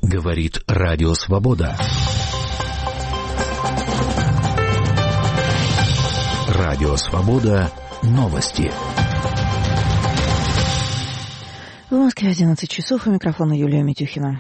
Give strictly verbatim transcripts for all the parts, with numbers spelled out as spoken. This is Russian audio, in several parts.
Говорит Радио Свобода. Радио Свобода. Новости. В Москве одиннадцать часов, у микрофона Юлия Митюхина.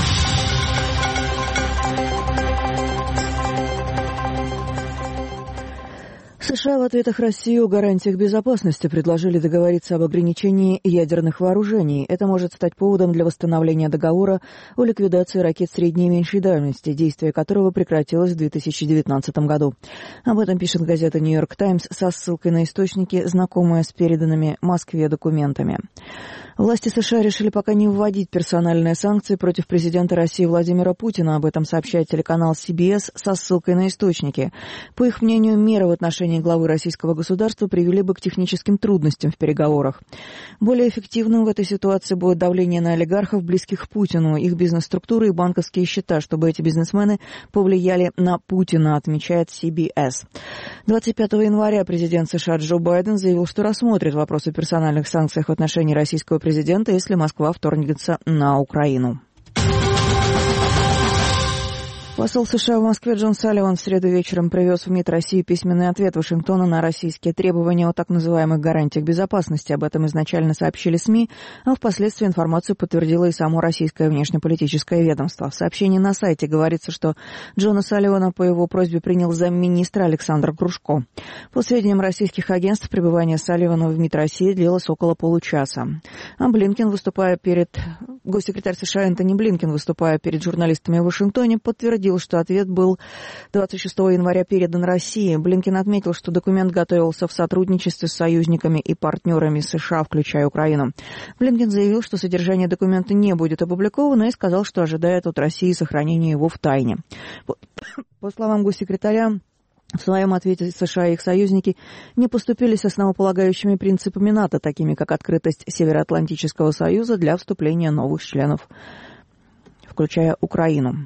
США в ответах России о гарантиях безопасности предложили договориться об ограничении ядерных вооружений. Это может стать поводом для восстановления договора о ликвидации ракет средней и меньшей дальности, действие которого прекратилось в две тысячи девятнадцатом году. Об этом пишет газета «Нью-Йорк Таймс» со ссылкой на источники, знакомые с переданными Москве документами. Власти США решили пока не вводить персональные санкции против президента России Владимира Путина. Об этом сообщает телеканал си би эс со ссылкой на источники. По их мнению, меры в отношении главы российского государства привели бы к техническим трудностям в переговорах. Более эффективным в этой ситуации будет давление на олигархов, близких к Путину, их бизнес-структуры и банковские счета, чтобы эти бизнесмены повлияли на Путина, отмечает си би эс. двадцать пятого января президент США Джо Байден заявил, что рассмотрит вопрос о персональных санкциях в отношении российского президента, президента, если Москва вторгнется на Украину. Посол США в Москве Джон Салливан в среду вечером привез в МИД России письменный ответ Вашингтона на российские требования о так называемых гарантиях безопасности. Об этом изначально сообщили СМИ, а впоследствии информацию подтвердило и само российское внешнеполитическое ведомство. В сообщении на сайте говорится, что Джона Салливана по его просьбе принял замминистра Александр Кружко. По сведениям российских агентств, пребывание Салливана в МИД России длилось около получаса. А Блинкен, выступая перед... Госсекретарь США Энтони Блинкен, выступая перед журналистами в Вашингтоне, подтвердил, что ответ был двадцать шестого января передан России. Блинкен отметил, что документ готовился в сотрудничестве с союзниками и партнерами США, включая Украину. Блинкен заявил, что содержание документа не будет опубликовано, и сказал, что ожидает от России сохранения его в тайне. По, по словам госсекретаря, в своем ответе США и их союзники не поступили с основополагающими принципами НАТО, такими как открытость Североатлантического союза для вступления новых членов, включая Украину.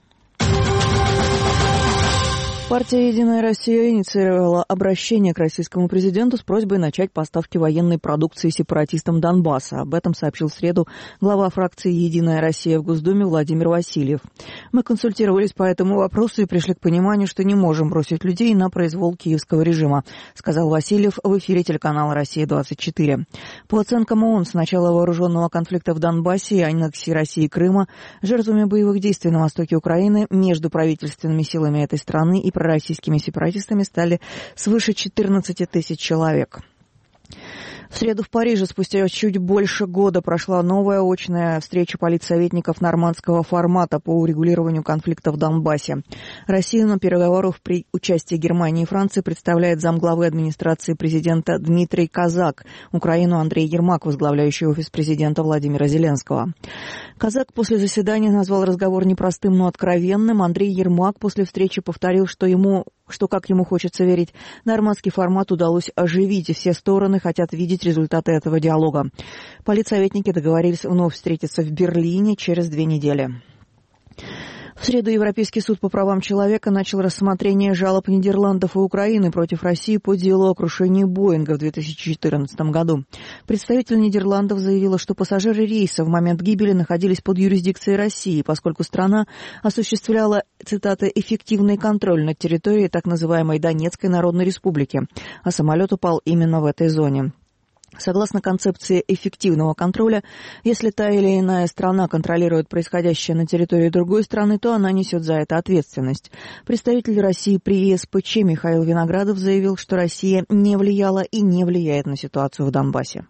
Партия «Единая Россия» инициировала обращение к российскому президенту с просьбой начать поставки военной продукции сепаратистам Донбасса. Об этом сообщил в среду глава фракции «Единая Россия» в Госдуме Владимир Васильев. «Мы консультировались по этому вопросу и пришли к пониманию, что не можем бросить людей на произвол киевского режима», сказал Васильев в эфире телеканала «Россия-двадцать четыре». По оценкам ООН, с начала вооруженного конфликта в Донбассе и аннексии России и Крыма, жертвами боевых действий на востоке Украины между правительственными силами этой страны и пророссийскими сепаратистами стали свыше четырнадцати тысяч человек. В среду в Париже спустя чуть больше года прошла новая очная встреча политсоветников нормандского формата по урегулированию конфликта в Донбассе. Россию на переговорах при участии Германии и Франции представляет замглавы администрации президента Дмитрий Казак, Украину Андрей Ермак, возглавляющий офис президента Владимира Зеленского. Казак после заседания назвал разговор непростым, но откровенным. Андрей Ермак после встречи повторил, что ему что, как ему хочется верить, нормандский формат удалось оживить, и все стороны хотят видеть результаты этого диалога. Политсоветники договорились вновь встретиться в Берлине через две недели. В среду Европейский суд по правам человека начал рассмотрение жалоб Нидерландов и Украины против России по делу о крушении Боинга в две тысячи четырнадцатом году. Представитель Нидерландов заявила, что пассажиры рейса в момент гибели находились под юрисдикцией России, поскольку страна осуществляла, цитата, «эффективный контроль над территорией так называемой Донецкой Народной Республики», а самолет упал именно в этой зоне. Согласно концепции эффективного контроля, если та или иная страна контролирует происходящее на территории другой страны, то она несет за это ответственность. Представитель России при ЕСПЧ Михаил Виноградов заявил, что Россия не влияла и не влияет на ситуацию в Донбассе.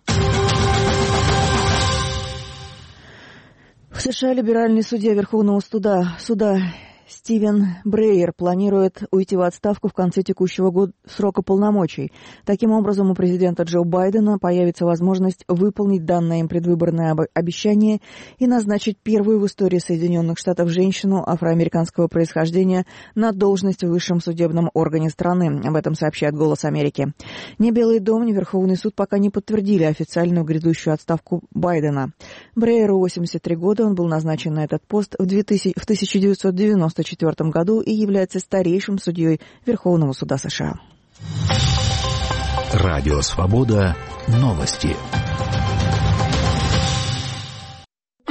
В США либеральный судья Верховного суда, суда Стивен Брейер планирует уйти в отставку в конце текущего года срока полномочий. Таким образом, у президента Джо Байдена появится возможность выполнить данное им предвыборное обещание и назначить первую в истории Соединенных Штатов женщину афроамериканского происхождения на должность в высшем судебном органе страны. Об этом сообщает «Голос Америки». Ни Белый дом, ни Верховный суд пока не подтвердили официальную грядущую отставку Байдена. Брейеру восемьдесят три года, он был назначен на этот пост в тысяча девятьсот девяносто четвёртом году и является старейшим судьей Верховного суда США. Радио Свобода. Новости.